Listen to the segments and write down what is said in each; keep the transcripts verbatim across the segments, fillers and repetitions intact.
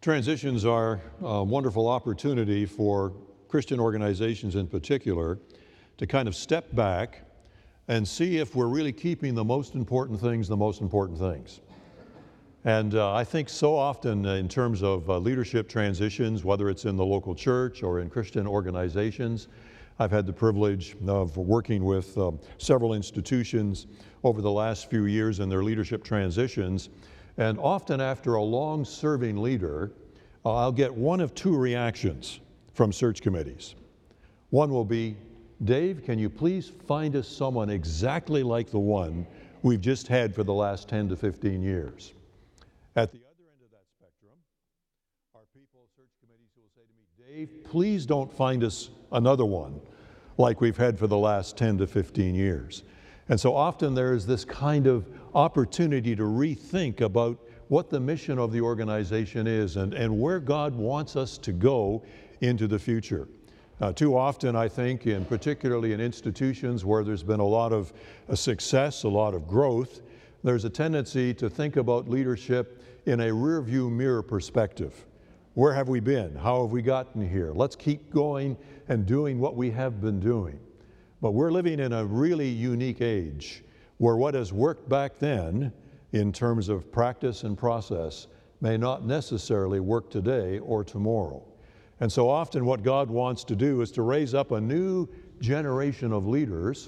Transitions are a wonderful opportunity for Christian organizations in particular to kind of step back and see if we're really keeping the most important things the most important things. And uh, I think so often uh, in terms of uh, leadership transitions, whether it's in the local church or in Christian organizations, I've had the privilege of working with um, several institutions over the last few years in their leadership transitions. And often after a long-serving leader, uh, I'll get one of two reactions from search committees. One will be, Dave, can you please find us someone exactly like the one we've just had for the last ten to fifteen years? At the other end of that spectrum are people, search committees, who will say to me, Dave, please don't find us another one like we've had for the last ten to fifteen years. And so often there is this kind of opportunity to rethink about what the mission of the organization is and, and where God wants us to go into the future. Uh, too often, I think, in particularly in institutions where there's been a lot of uh, success, a lot of growth, there's a tendency to think about leadership in a rearview mirror perspective. Where have we been? How have we gotten here? Let's keep going and doing what we have been doing. But we're living in a really unique age where what has worked back then in terms of practice and process may not necessarily work today or tomorrow. And so often what God wants to do is to raise up a new generation of leaders,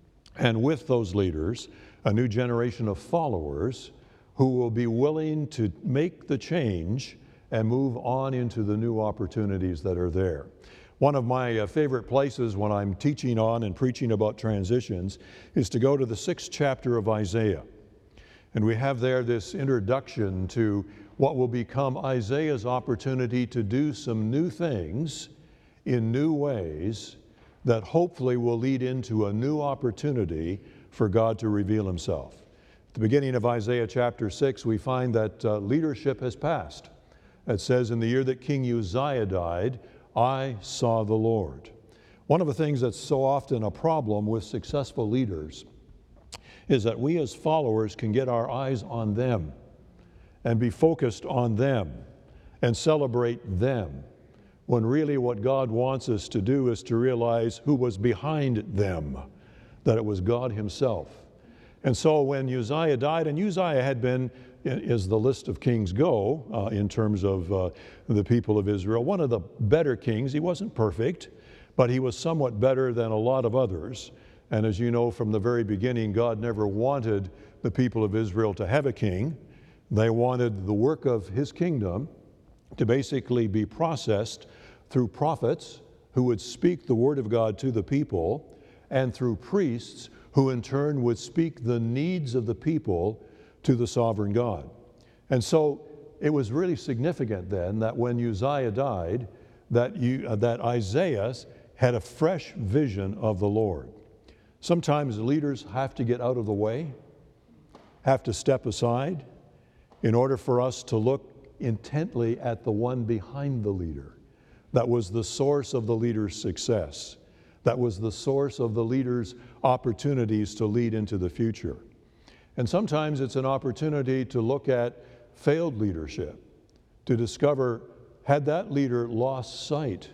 and with those leaders, a new generation of followers who will be willing to make the change and move on into the new opportunities that are there. One of my uh, favorite places when I'm teaching on and preaching about transitions is to go to the sixth chapter of Isaiah. And we have there this introduction to what will become Isaiah's opportunity to do some new things in new ways that hopefully will lead into a new opportunity for God to reveal himself. At the beginning of Isaiah chapter six, we find that uh, leadership has passed. It says, in the year that King Uzziah died, I saw the Lord. One of the things that's so often a problem with successful leaders is that we as followers can get our eyes on them and be focused on them and celebrate them, when really what God wants us to do is to realize who was behind them, that it was God himself. And so when Uzziah died, and Uzziah had been, as the list of kings go, uh, in terms of uh, the people of Israel, one of the better kings. He wasn't perfect, but he was somewhat better than a lot of others. And as you know, from the very beginning, God never wanted the people of Israel to have a king. They wanted the work of his kingdom to basically be processed through prophets who would speak the word of God to the people, and through priests who in turn would speak the needs of the people to the sovereign God. And so it was really significant then that when Uzziah died, that, you, uh, that Isaiah had a fresh vision of the Lord. Sometimes leaders have to get out of the way, have to step aside in order for us to look intently at the one behind the leader. That was the source of the leader's success. That was the source of the leader's opportunities to lead into the future. And sometimes it's an opportunity to look at failed leadership, to discover, had that leader lost sight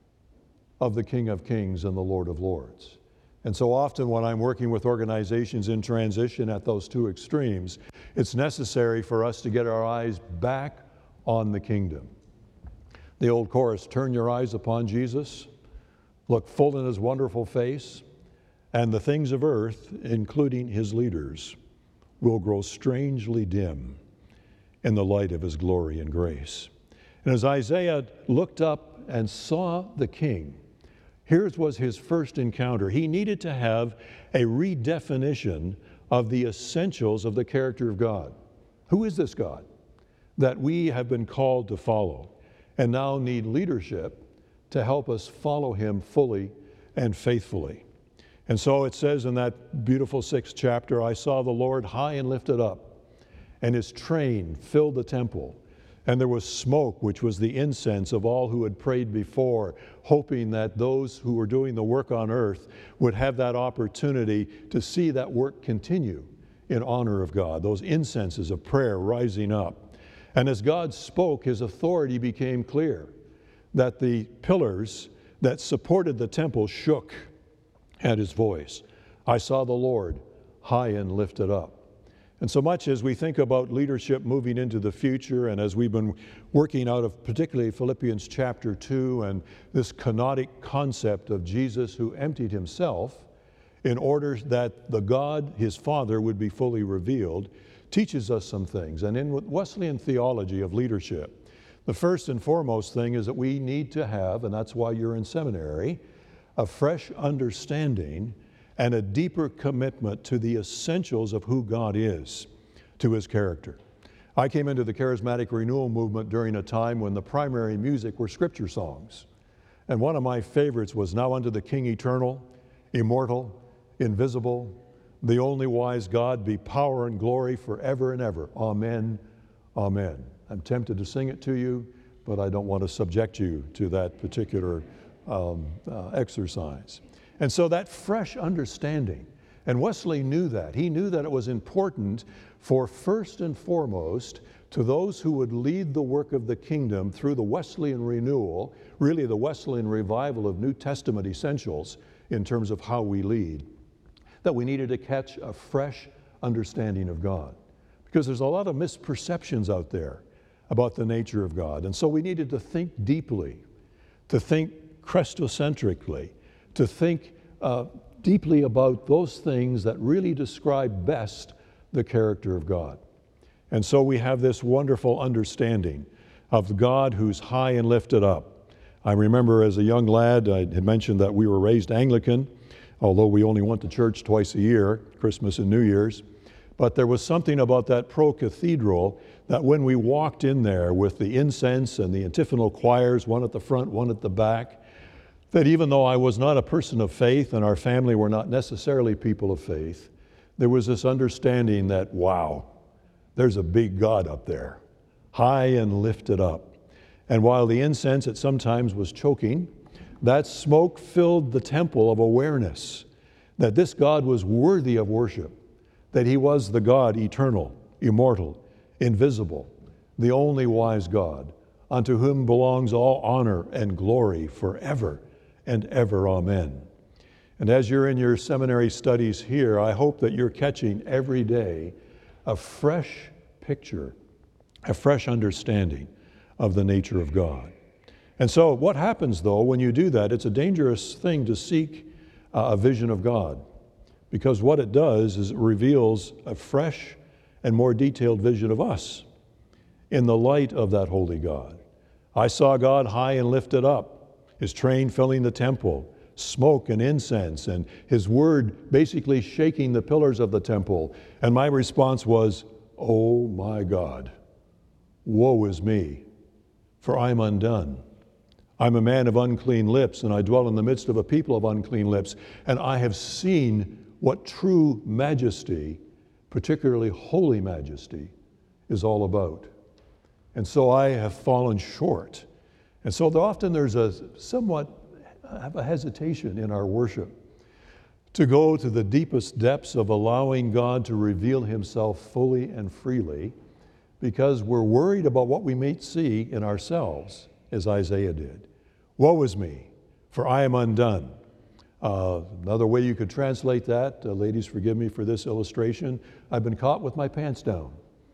of the King of Kings and the Lord of Lords? And so often when I'm working with organizations in transition at those two extremes, it's necessary for us to get our eyes back on the kingdom. The old chorus, turn your eyes upon Jesus, look full in his wonderful face, and the things of earth, including his leaders, will grow strangely dim in the light of his glory and grace. And as Isaiah looked up and saw the king, here was his first encounter. He needed to have a redefinition of the essentials of the character of God. Who is this God that we have been called to follow and now need leadership to help us follow him fully and faithfully? And so it says in that beautiful sixth chapter, I saw the Lord high and lifted up, and his train filled the temple. And there was smoke, which was the incense of all who had prayed before, hoping that those who were doing the work on earth would have that opportunity to see that work continue in honor of God, those incenses of prayer rising up. And as God spoke, his authority became clear, that the pillars that supported the temple shook at his voice. I saw the Lord high and lifted up. And so much as we think about leadership moving into the future, and as we've been working out of particularly Philippians chapter two and this kenotic concept of Jesus who emptied himself in order that the God, his Father, would be fully revealed, teaches us some things. And in Wesleyan theology of leadership, the first and foremost thing is that we need to have, and that's why you're in seminary, a fresh understanding and a deeper commitment to the essentials of who God is, to his character. I came into the charismatic renewal movement during a time when the primary music were scripture songs. And one of my favorites was Now Unto the King Eternal, Immortal, Invisible, the only wise God, be power and glory forever and ever. Amen, amen. I'm tempted to sing it to you, but I don't want to subject you to that particular um, uh, exercise. And so that fresh understanding, and Wesley knew that. He knew that it was important for first and foremost to those who would lead the work of the kingdom through the Wesleyan renewal, really the Wesleyan revival of New Testament essentials in terms of how we lead, that we needed to catch a fresh understanding of God. Because there's a lot of misperceptions out there about the nature of God. And so we needed to think deeply, to think Christocentrically, to think uh, deeply about those things that really describe best the character of God. And so we have this wonderful understanding of God who's high and lifted up. I remember as a young lad, I had mentioned that we were raised Anglican, although we only went to church twice a year, Christmas and New Year's. But there was something about that pro-cathedral that when we walked in there with the incense and the antiphonal choirs, one at the front, one at the back, that even though I was not a person of faith and our family were not necessarily people of faith, there was this understanding that, wow, there's a big God up there, high and lifted up. And while the incense at sometimes was choking, that smoke filled the temple of awareness that this God was worthy of worship, that he was the God eternal, immortal, invisible, the only wise God, unto whom belongs all honor and glory forever and ever. Amen. And as you're in your seminary studies here, I hope that you're catching every day a fresh picture, a fresh understanding of the nature of God. And so what happens though when you do that, it's a dangerous thing to seek uh, a vision of God, because what it does is it reveals a fresh and more detailed vision of us in the light of that holy God. I saw God high and lifted up, his train filling the temple, smoke and incense, and his word basically shaking the pillars of the temple. And my response was, oh my God, woe is me, for I'm undone. I'm a man of unclean lips, and I dwell in the midst of a people of unclean lips, and I have seen what true majesty, particularly holy majesty, is all about. And so I have fallen short. And so often there's a somewhat of a hesitation in our worship to go to the deepest depths of allowing God to reveal himself fully and freely, because we're worried about what we may see in ourselves, as Isaiah did. Woe is me, for I am undone. Uh, another way you could translate that, uh, ladies, forgive me for this illustration, I've been caught with my pants down.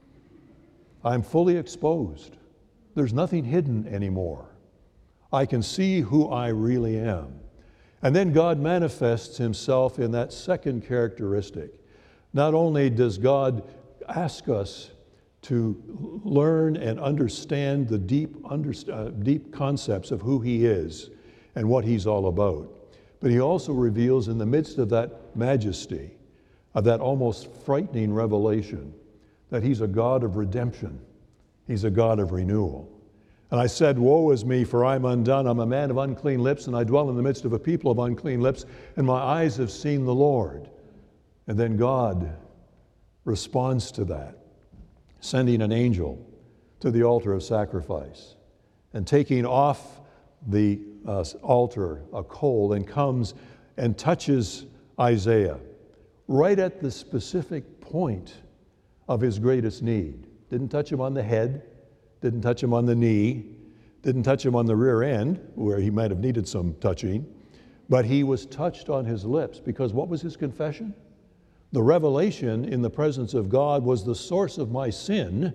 I'm fully exposed. There's nothing hidden anymore. I can see who I really am. And then God manifests himself in that second characteristic. Not only does God ask us to learn and understand the deep, underst- uh, deep concepts of who he is and what he's all about, but he also reveals in the midst of that majesty, of that almost frightening revelation, that he's a God of redemption. He's a God of renewal. And I said, woe is me, for I'm undone. I'm a man of unclean lips, and I dwell in the midst of a people of unclean lips, and my eyes have seen the Lord. And then God responds to that, sending an angel to the altar of sacrifice and taking off the uh, altar a coal, and comes and touches Isaiah right at the specific point of his greatest need. Didn't touch him on the head, didn't touch him on the knee, didn't touch him on the rear end, where he might have needed some touching, but he was touched on his lips, because what was his confession? The revelation in the presence of God was the source of my sin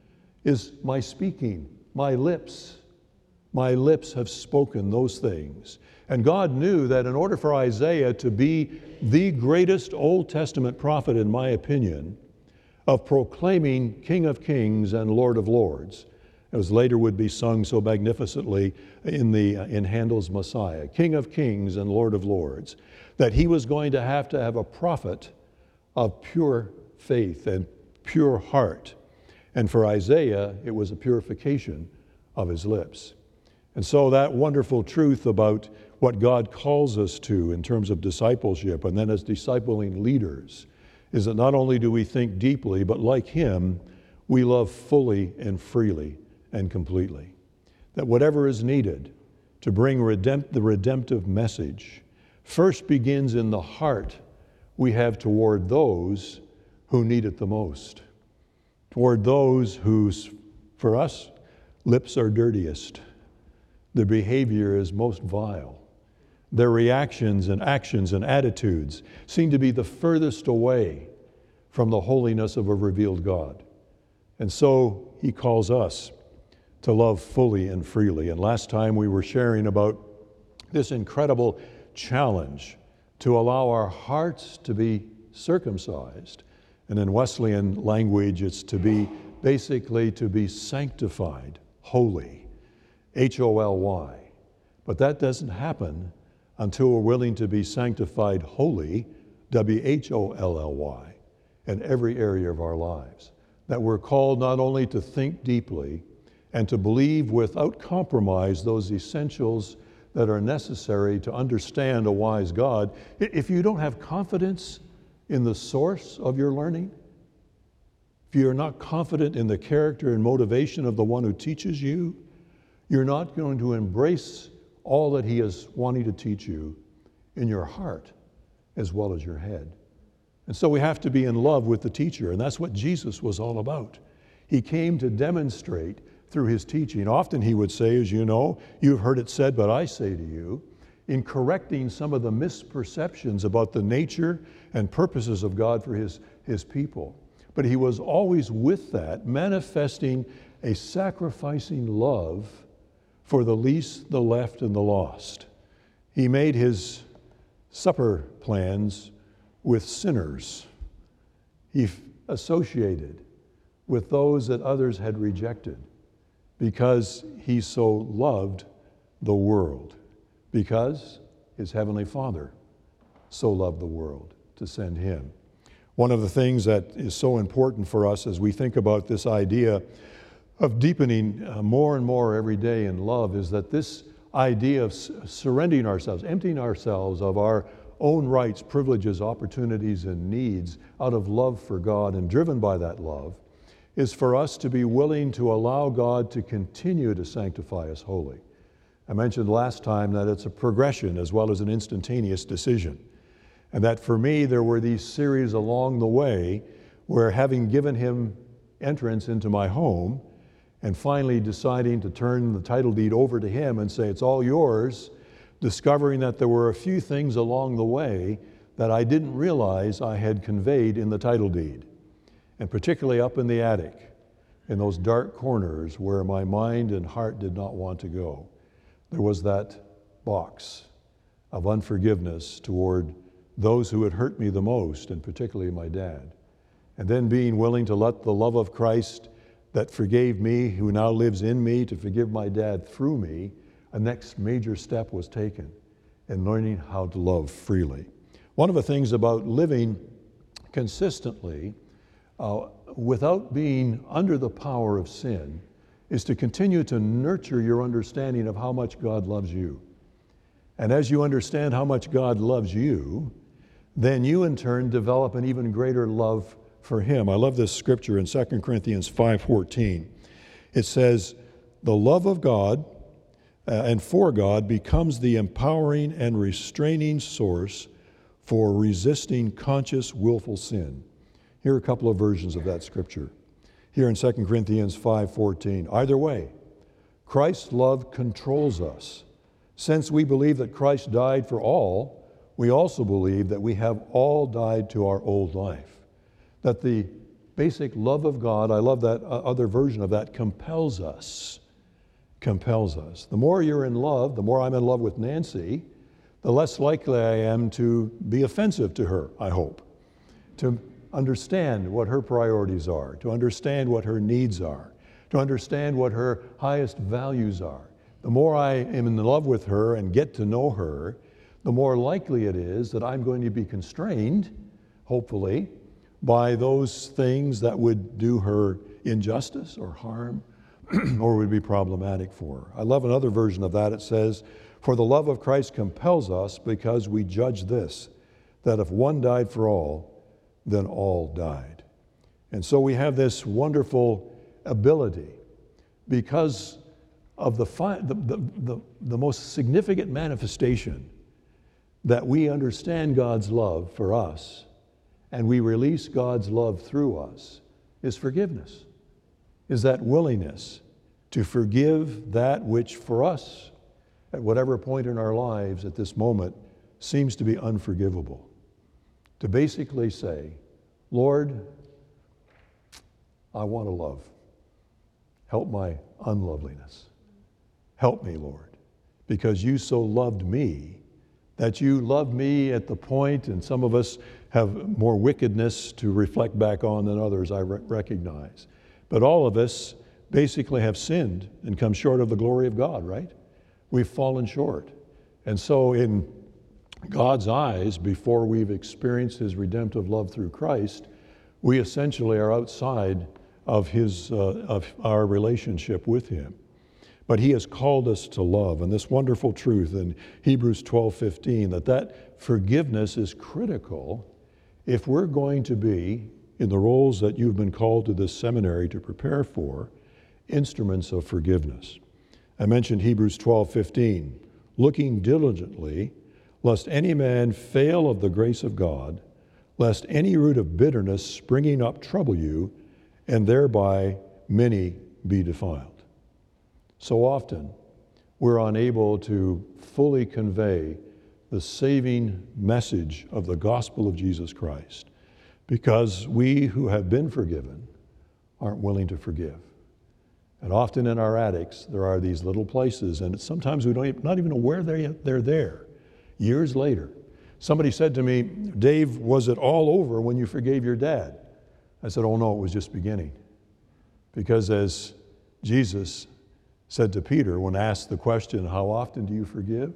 is my speaking, my lips. My lips have spoken those things. And God knew that in order for Isaiah to be the greatest Old Testament prophet, in my opinion, of proclaiming King of Kings and Lord of Lords, as later would be sung so magnificently in, the, in Handel's Messiah, King of Kings and Lord of Lords, that he was going to have to have a prophet of pure faith and pure heart. And for Isaiah, it was a purification of his lips. And so that wonderful truth about what God calls us to in terms of discipleship, and then as discipling leaders, is that not only do we think deeply, but like him, we love fully and freely and completely. That whatever is needed to bring redempt- the redemptive message first begins in the heart we have toward those who need it the most, toward those whose, for us, lips are dirtiest, their behavior is most vile, their reactions and actions and attitudes seem to be the furthest away from the holiness of a revealed God. And so he calls us to love fully and freely. And last time we were sharing about this incredible challenge to allow our hearts to be circumcised. And in Wesleyan language, it's to be basically to be sanctified, holy, H O L Y. But that doesn't happen until we're willing to be sanctified holy, W H O L L Y, in every area of our lives. That we're called not only to think deeply and to believe without compromise those essentials that are necessary to understand a wise God. If you don't have confidence in the source of your learning, if you're not confident in the character and motivation of the one who teaches you, you're not going to embrace all that he is wanting to teach you in your heart as well as your head. And so we have to be in love with the teacher, and that's what Jesus was all about. He came to demonstrate through his teaching. Often he would say, as you know, you've heard it said, but I say to you, in correcting some of the misperceptions about the nature and purposes of God for his, his people. But he was always with that, manifesting a sacrificing love for the least, the left, and the lost. He made his supper plans with sinners. He f- associated with those that others had rejected because he so loved the world, because his heavenly Father so loved the world to send him. One of the things that is so important for us as we think about this idea of deepening uh, more and more every day in love is that this idea of s- surrendering ourselves, emptying ourselves of our own rights, privileges, opportunities, and needs out of love for God and driven by that love is for us to be willing to allow God to continue to sanctify us wholly. I mentioned last time that it's a progression as well as an instantaneous decision. And that for me, there were these series along the way where, having given him entrance into my home and finally deciding to turn the title deed over to him and say, it's all yours, discovering that there were a few things along the way that I didn't realize I had conveyed in the title deed. And particularly up in the attic, in those dark corners where my mind and heart did not want to go, there was that box of unforgiveness toward those who had hurt me the most, and particularly my dad. And then being willing to let the love of Christ that forgave me, who now lives in me, to forgive my dad through me, a next major step was taken in learning how to love freely. One of the things about living consistently uh, without being under the power of sin is to continue to nurture your understanding of how much God loves you. And as you understand how much God loves you, then you in turn develop an even greater love for him. I love this scripture in Second Corinthians five fourteen. It says, the love of God uh, and for God becomes the empowering and restraining source for resisting conscious willful sin. Here are a couple of versions of that scripture. here in Second Corinthians five fourteen. Either way, Christ's love controls us. Since we believe that Christ died for all, we also believe that we have all died to our old life. That the basic love of God, I love that other version of that, compels us. Compels us. The more you're in love, the more I'm in love with Nancy, the less likely I am to be offensive to her, I hope. To understand what her priorities are, to understand what her needs are, to understand what her highest values are. The more I am in love with her and get to know her, the more likely it is that I'm going to be constrained, hopefully, by those things that would do her injustice or harm or would be problematic for her. I love another version of that. It says, "For the love of Christ compels us because we judge this, that if one died for all, then all died." And so we have this wonderful ability because of the, fi- the, the, the, the most significant manifestation that we understand God's love for us and we release God's love through us is forgiveness, is that willingness to forgive that which for us, at whatever point in our lives at this moment, seems to be unforgivable. To basically say, Lord, I want to love. Help my unloveliness. Help me, Lord, because you so loved me that you loved me at the point, and some of us have more wickedness to reflect back on than others, I re- recognize. But all of us basically have sinned and come short of the glory of God, right? We've fallen short. And so in God's eyes, before we've experienced his redemptive love through Christ, we essentially are outside of his uh, of our relationship with him. But he has called us to love, and this wonderful truth in Hebrews twelve fifteen, that that forgiveness is critical if we're going to be, in the roles that you've been called to this seminary to prepare for, instruments of forgiveness. I mentioned Hebrews twelve fifteen, looking diligently, lest any man fail of the grace of God, lest any root of bitterness springing up trouble you, and thereby many be defiled. So often, we're unable to fully convey the saving message of the gospel of Jesus Christ because we who have been forgiven aren't willing to forgive. And often in our attics, there are these little places, and it's sometimes we don't not even aware they're, they're there. Years later, somebody said to me, Dave, was it all over when you forgave your dad? I said, oh no, it was just beginning. Because as Jesus said to Peter when asked the question, how often do you forgive?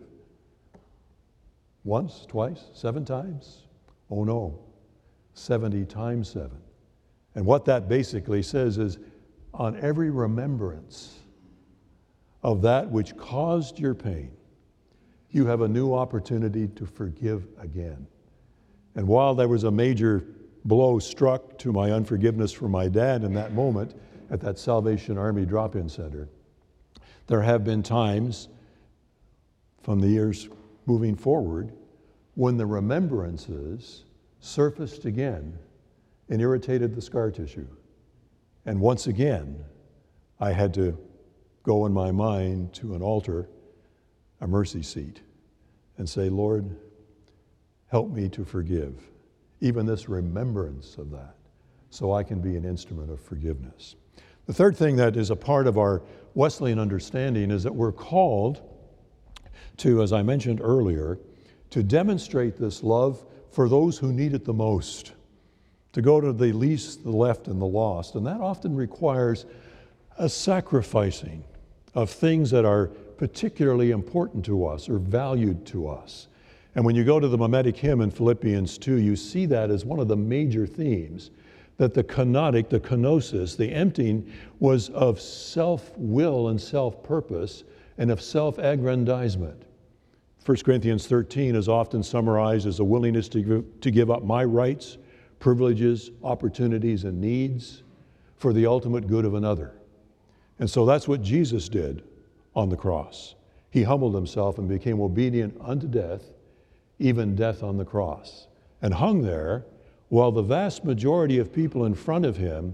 Once, twice, seven times? Oh no, seventy times seven. And what that basically says is, on every remembrance of that which caused your pain, you have a new opportunity to forgive again. And while there was a major blow struck to my unforgiveness for my dad in that moment at that Salvation Army drop-in center, there have been times from the years moving forward when the remembrances surfaced again and irritated the scar tissue. And once again, I had to go in my mind to an altar, a mercy seat, and say, Lord, help me to forgive, even this remembrance of that, so I can be an instrument of forgiveness. The third thing that is a part of our Wesleyan understanding is that we're called to, as I mentioned earlier, to demonstrate this love for those who need it the most, to go to the least, the left, and the lost. And that often requires a sacrificing of things that are particularly important to us or valued to us. And when you go to the mimetic hymn in Philippians two, you see that as one of the major themes, that the kenotic, the kenosis, the emptying was of self-will and self-purpose and of self-aggrandizement. First Corinthians thirteen is often summarized as a willingness to give, to give up my rights, privileges, opportunities, and needs for the ultimate good of another. And so that's what Jesus did on the cross. He humbled himself and became obedient unto death, even death on the cross, and hung there while the vast majority of people in front of him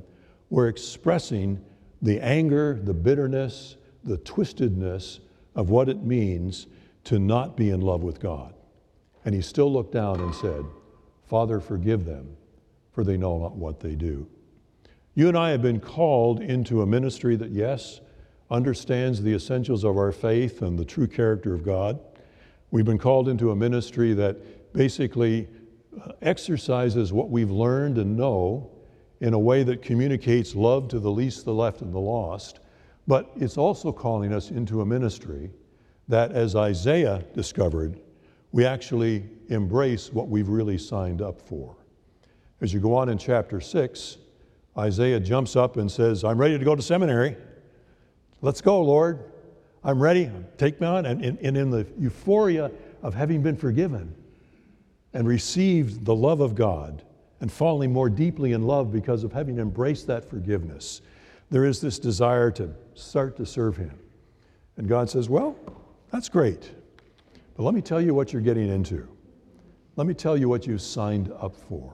we're expressing the anger, the bitterness, the twistedness of what it means to not be in love with God. And he still looked down and said, Father, forgive them, for they know not what they do. You and I have been called into a ministry that, yes, understands the essentials of our faith and the true character of God. We've been called into a ministry that basically exercises what we've learned and know in a way that communicates love to the least, the left, and the lost. But it's also calling us into a ministry that, as Isaiah discovered, we actually embrace what we've really signed up for. As you go on in chapter six, Isaiah jumps up and says, I'm ready to go to seminary. Let's go, Lord. I'm ready. Take me on. And, and, and in the euphoria of having been forgiven and received the love of God and falling more deeply in love because of having embraced that forgiveness, there is this desire to start to serve Him. And God says, well, that's great. But let me tell you what you're getting into. Let me tell you what you signed up for.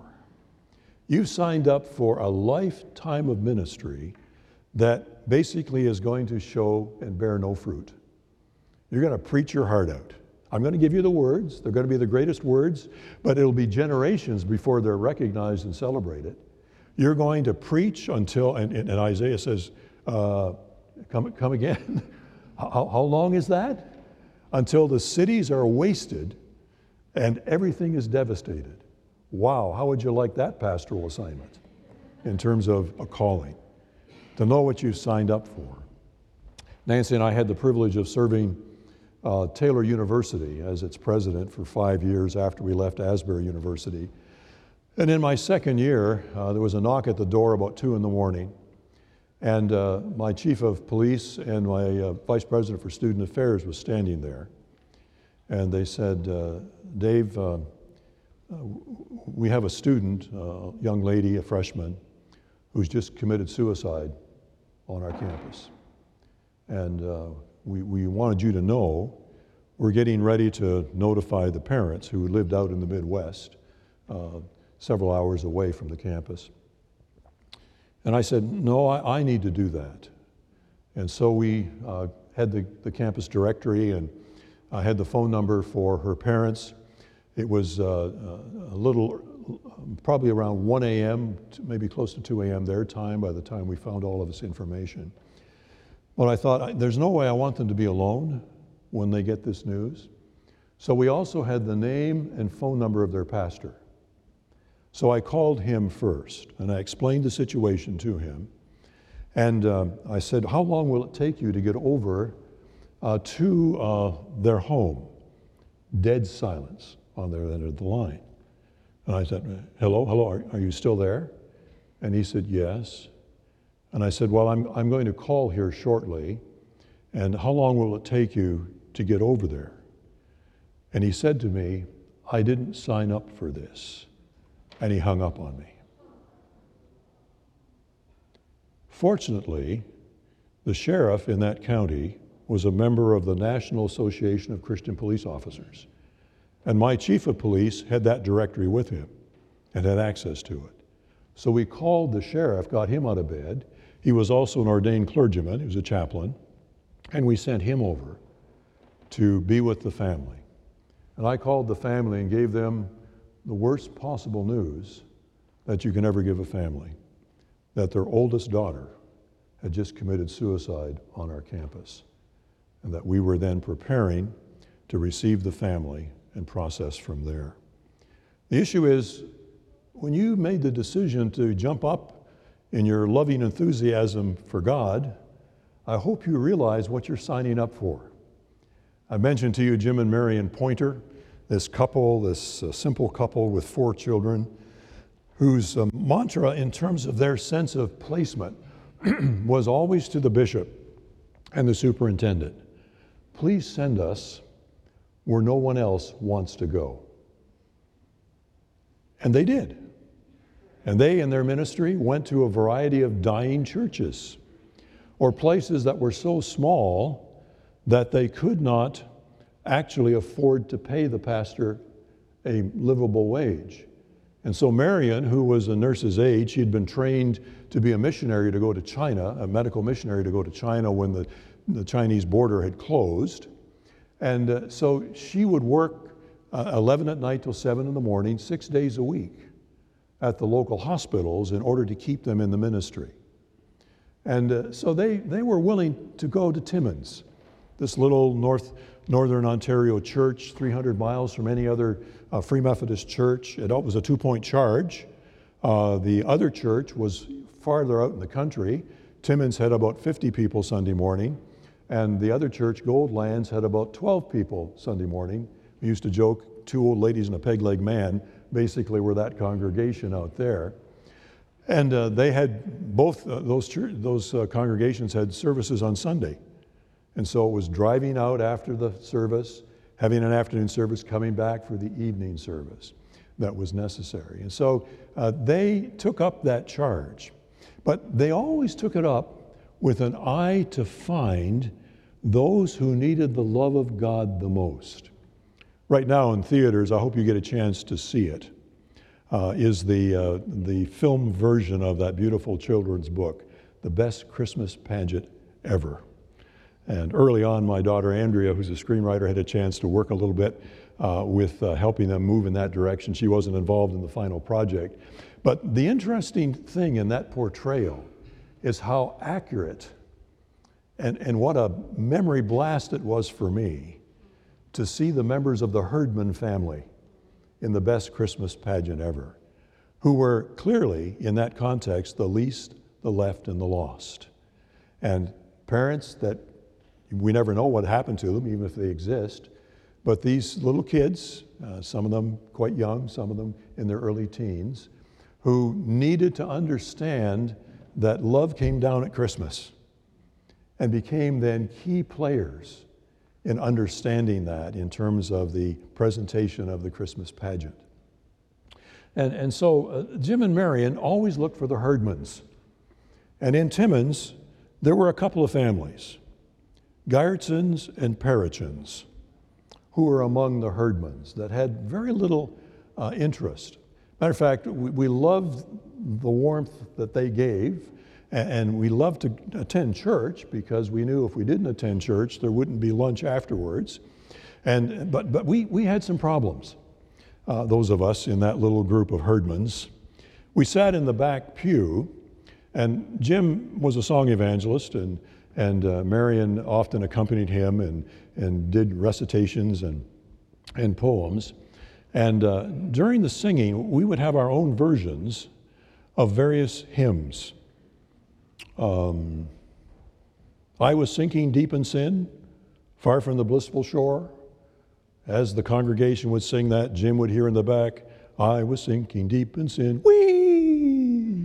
You signed up for a lifetime of ministry that basically is going to show and bear no fruit. You're going to preach your heart out. I'm going to give you the words. They're going to be the greatest words, but it'll be generations before they're recognized and celebrated. You're going to preach until, and, and Isaiah says, uh, come, come again. how, how long is that? Until the cities are wasted and everything is devastated. Wow, how would you like that pastoral assignment in terms of a calling? To know what you signed up for. Nancy and I had the privilege of serving uh, Taylor University as its president for five years after we left Asbury University. And in my second year, uh, there was a knock at the door about two in the morning. And uh, my chief of police and my uh, vice president for student affairs was standing there. And they said, uh, Dave, uh, we have a student, a young lady, a freshman, who's just committed suicide on our campus. And uh, we, we wanted you to know we're getting ready to notify the parents who lived out in the Midwest, uh, several hours away from the campus. And I said, no, I, I need to do that. And so we uh, had the, the campus directory, and I had the phone number for her parents. It was uh, a little, probably around one a.m., maybe close to two a.m. their time by the time we found all of this information. But I thought, there's no way I want them to be alone when they get this news. So we also had the name and phone number of their pastor. So I called him first, and I explained the situation to him. And uh, I said, how long will it take you to get over uh, to uh, their home? Dead silence on their end of the line. And I said, hello, hello, are, are you still there? And he said, yes. And I said, well, I'm, I'm going to call here shortly, and how long will it take you to get over there? And he said to me, I didn't sign up for this. And he hung up on me. Fortunately, the sheriff in that county was a member of the National Association of Christian Police Officers. And my chief of police had that directory with him and had access to it. So we called the sheriff, got him out of bed. He was also an ordained clergyman, he was a chaplain, and we sent him over to be with the family. And I called the family and gave them the worst possible news that you can ever give a family, that their oldest daughter had just committed suicide on our campus, and that we were then preparing to receive the family and process from there. The issue is, when you made the decision to jump up in your loving enthusiasm for God, I hope you realize what you're signing up for. I mentioned to you Jim and Marion Pointer, this couple, this uh, simple couple with four children, whose uh, mantra in terms of their sense of placement was always to the bishop and the superintendent, please send us where no one else wants to go. And they did. And they, in their ministry, went to a variety of dying churches or places that were so small that they could not actually afford to pay the pastor a livable wage. And so Marion, who was a nurse's aide, she'd been trained to be a missionary to go to China, a medical missionary to go to China when the, the Chinese border had closed. And uh, so she would work uh, eleven at night till seven in the morning, six days a week at the local hospitals in order to keep them in the ministry. And uh, so they, they were willing to go to Timmins, this little north, northern Ontario church, three hundred miles from any other uh, Free Methodist church. It was a two-point charge. Uh, the other church was farther out in the country. Timmins had about fifty people Sunday morning, and the other church, Goldlands, had about twelve people Sunday morning. We used to joke, two old ladies and a peg-leg man basically were that congregation out there. And uh, they had, both uh, those, church, those uh, congregations had services on Sunday. And so it was driving out after the service, having an afternoon service, coming back for the evening service that was necessary. And so uh, they took up that charge. But they always took it up with an eye to find those who needed the love of God the most. Right now in theaters, I hope you get a chance to see it, uh, is the, uh, the film version of that beautiful children's book, The Best Christmas Pageant Ever. And early on, my daughter Andrea, who's a screenwriter, had a chance to work a little bit uh, with uh, helping them move in that direction. She wasn't involved in the final project. But the interesting thing in that portrayal is how accurate and, and what a memory blast it was for me to see the members of the Herdman family in The Best Christmas Pageant Ever, who were clearly, in that context, the least, the left, and the lost. And parents that we never know what happened to them, even if they exist, but these little kids, uh, some of them quite young, some of them in their early teens, who needed to understand that love came down at Christmas and became then key players in understanding that in terms of the presentation of the Christmas pageant. And, and so uh, Jim and Marion always looked for the Herdmans. And in Timmins, there were a couple of families, Geertsens and Perichens, who were among the Herdmans that had very little uh, interest. Matter of fact, we, we loved the warmth that they gave, and, and we loved to attend church because we knew if we didn't attend church, there wouldn't be lunch afterwards. And, but but we, we had some problems, uh, those of us in that little group of Herdmans. We sat in the back pew, and Jim was a song evangelist, and, and uh, Marion often accompanied him and, and did recitations and, and poems. And uh, during the singing, we would have our own versions of various hymns. Um, I was sinking deep in sin, far from the blissful shore. As the congregation would sing that, Jim would hear in the back, I was sinking deep in sin, whee!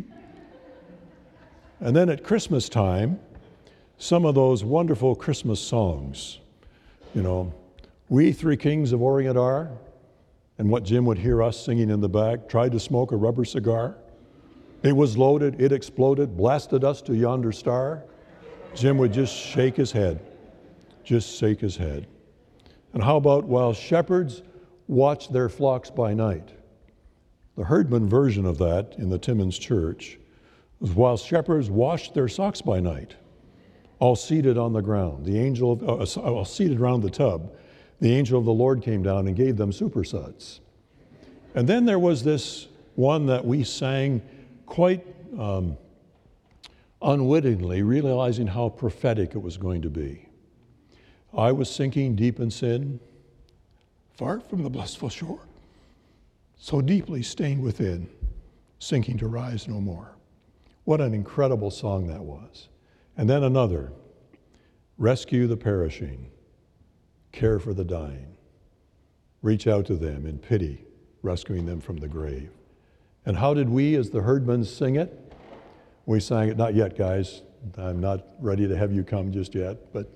And then at Christmas time, some of those wonderful Christmas songs, you know, We Three Kings of Orient are, and what Jim would hear us singing in the back, tried to smoke a rubber cigar. It was loaded, it exploded, blasted us to yonder star. Jim would just shake his head, just shake his head. And how about while shepherds watch their flocks by night? The Herdman version of that in the Timmins church was while shepherds washed their socks by night, all seated on the ground. The angel, of, uh, all seated around the tub, the angel of the Lord came down and gave them supersuds. And then there was this one that we sang quite um, unwittingly, realizing how prophetic it was going to be. I was sinking deep in sin, far from the blissful shore, so deeply stained within, sinking to rise no more. What an incredible song that was. And then another, rescue the perishing, care for the dying, reach out to them in pity, rescuing them from the grave. And how did we as the Herdmans sing it? We sang it, not yet guys, I'm not ready to have you come just yet, but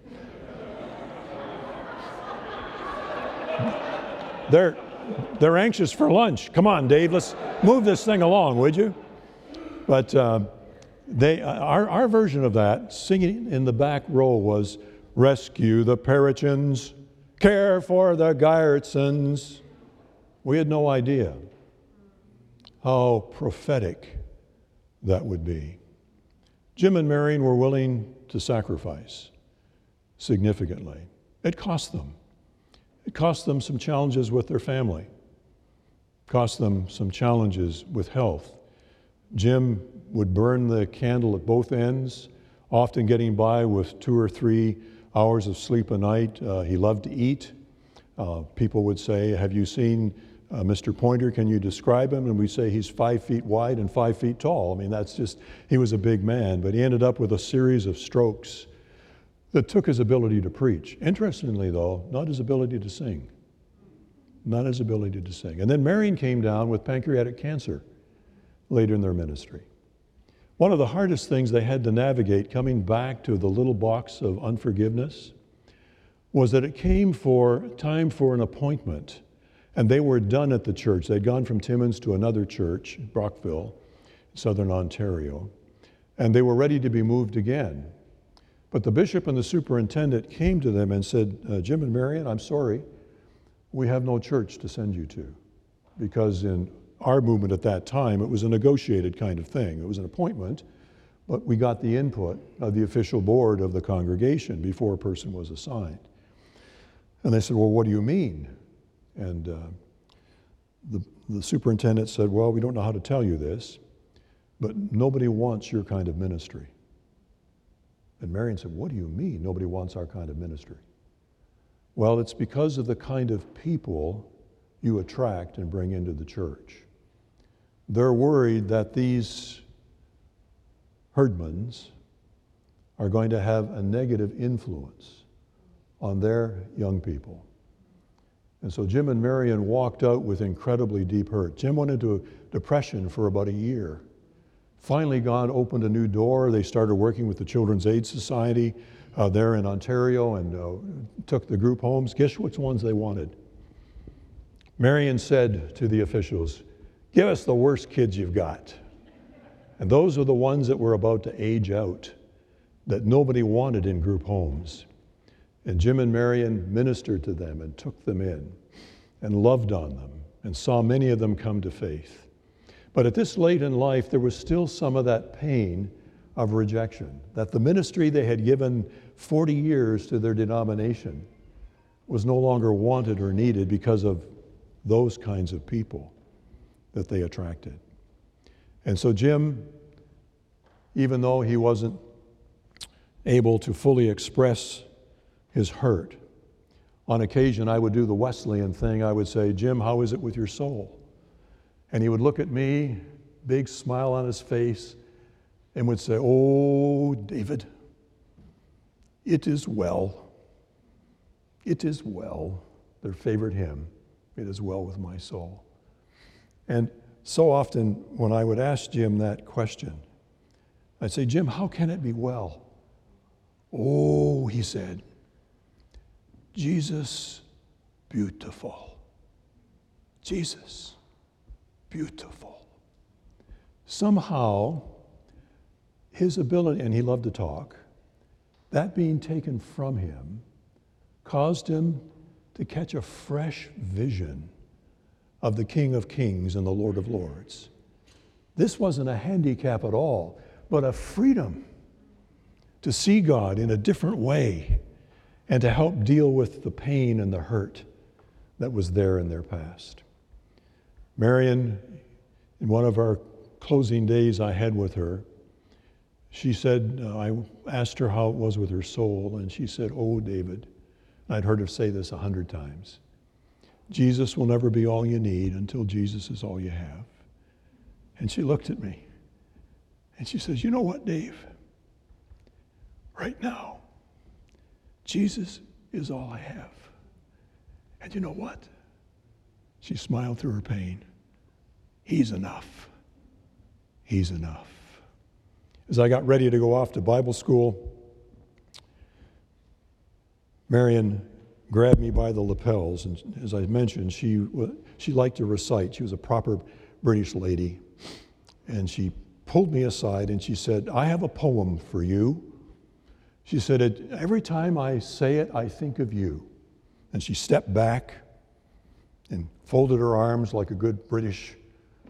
they're, they're anxious for lunch. Come on, Dave, let's move this thing along, would you? But uh, they, our, our version of that, singing in the back row, was rescue the Perichens, care for the Geertsens. We had no idea how prophetic that would be. Jim and Marion were willing to sacrifice significantly. It cost them. It cost them some challenges with their family. It cost them some challenges with health. Jim would burn the candle at both ends, often getting by with two or three hours of sleep a night. Uh, he loved to eat. Uh, people would say, have you seen uh, Mister Pointer? Can you describe him? And we say he's five feet wide and five feet tall. I mean, that's just, he was a big man, but he ended up with a series of strokes that took his ability to preach. Interestingly, though, not his ability to sing. Not his ability to sing. And then Marion came down with pancreatic cancer later in their ministry. One of the hardest things they had to navigate coming back to the little box of unforgiveness was that it came for time for an appointment, and they were done at the church. They'd gone from Timmins to another church, Brockville, southern Ontario, and they were ready to be moved again. But the bishop and the superintendent came to them and said, uh, Jim and Marion, I'm sorry, we have no church to send you to, because in our movement at that time, it was a negotiated kind of thing. It was an appointment, but we got the input of the official board of the congregation before a person was assigned. And they said, well, what do you mean? And uh, the, the superintendent said, well, we don't know how to tell you this, but nobody wants your kind of ministry. And Marion said, what do you mean nobody wants our kind of ministry? Well, it's because of the kind of people you attract and bring into the church. They're worried that these herdmans are going to have a negative influence on their young people. And so Jim and Marion walked out with incredibly deep hurt. Jim went into depression for about a year. Finally, God opened a new door. They started working with the Children's Aid Society uh, there in Ontario and uh, took the group homes. Guess which ones they wanted? Marion said to the officials, give us the worst kids you've got. And those are the ones that were about to age out, that nobody wanted in group homes. And Jim and Marion ministered to them and took them in and loved on them and saw many of them come to faith. But at this late in life, there was still some of that pain of rejection, that the ministry they had given forty years to their denomination was no longer wanted or needed because of those kinds of people that they attracted. And so Jim, even though he wasn't able to fully express his hurt, on occasion I would do the Wesleyan thing. I would say, Jim, how is it with your soul? And he would look at me, big smile on his face, and would say, oh, David, it is well. It is well. Their favorite hymn, it is well with my soul. And so often when I would ask Jim that question, I'd say, Jim, how can it be well? Oh, he said, Jesus, beautiful. Jesus, beautiful. Somehow, his ability, and he loved to talk, that being taken from him caused him to catch a fresh vision of the King of Kings and the Lord of Lords. This wasn't a handicap at all, but a freedom to see God in a different way and to help deal with the pain and the hurt that was there in their past. Marion, in one of our closing days I had with her, she said, uh, I asked her how it was with her soul, and she said, oh, David, I'd heard her say this a hundred times, Jesus will never be all you need until Jesus is all you have. And she looked at me, and she says, you know what, Dave? Right now, Jesus is all I have. And you know what? She smiled through her pain. He's enough. He's enough. As I got ready to go off to Bible school, Marion grabbed me by the lapels, and as I mentioned, she she liked to recite. She was a proper British lady, and she pulled me aside and she said, I have a poem for you. She said, every time I say it, I think of you. And she stepped back and folded her arms like a good British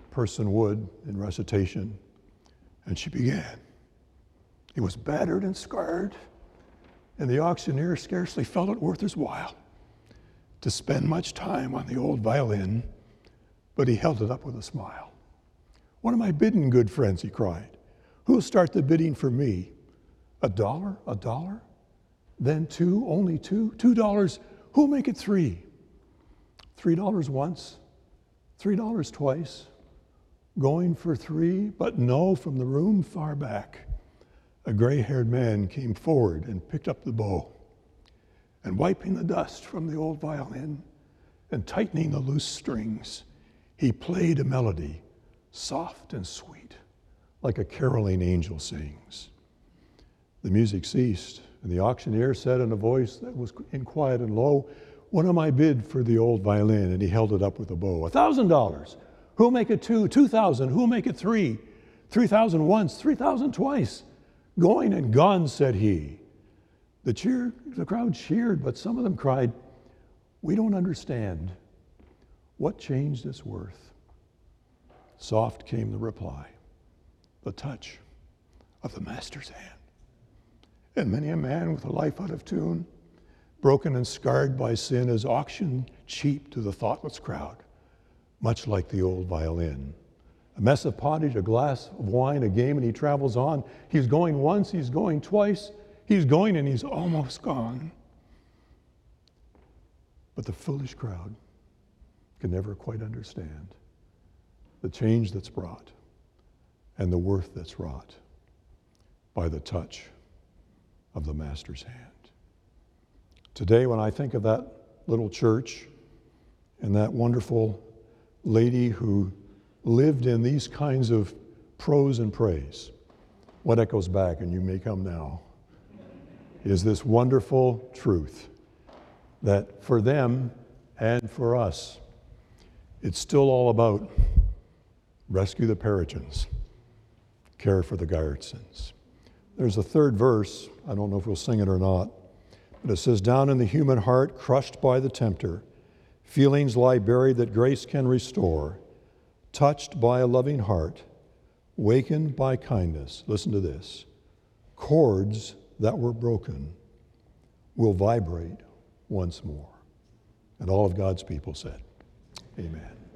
person would in recitation, and she began. He was battered and scarred, and the auctioneer scarcely felt it worth his while to spend much time on the old violin, but he held it up with a smile. "What am I bidding, good friends?" he cried. "Who'll start the bidding for me? A dollar, a dollar? Then two, only two? Two dollars, who'll make it three? Three dollars once, three dollars twice, going for three?" But no, from the room far back, a gray-haired man came forward and picked up the bow, and wiping the dust from the old violin and tightening the loose strings, he played a melody, soft and sweet, like a caroling angel sings. The music ceased, and the auctioneer said in a voice that was quiet and low, "What am I bid for the old violin?" And he held it up with a bow. "A thousand dollars. Who'll make it two? Two thousand. Who'll make it three? Three thousand once, three thousand twice. Going and gone," said he. The cheer, the crowd cheered, but some of them cried, "We don't understand. What changed its worth?" Soft came the reply, the touch of the master's hand. And many a man with a life out of tune, broken and scarred by sin, is auctioned cheap to the thoughtless crowd, much like the old violin. A mess of pottage, a glass of wine, a game, and he travels on. He's going once, he's going twice, he's going and he's almost gone. But the foolish crowd can never quite understand the change that's brought and the worth that's wrought by the touch of the Master's hand. Today, when I think of that little church and that wonderful lady who lived in these kinds of prose and praise, what echoes back, and you may come now, is this wonderful truth that for them and for us, it's still all about rescue the Peritons, care for the Garrettons. There's a third verse, I don't know if we'll sing it or not, but it says, "Down in the human heart, crushed by the tempter, feelings lie buried that grace can restore. Touched by a loving heart, wakened by kindness," listen to this, "chords that were broken will vibrate once more." And all of God's people said, amen.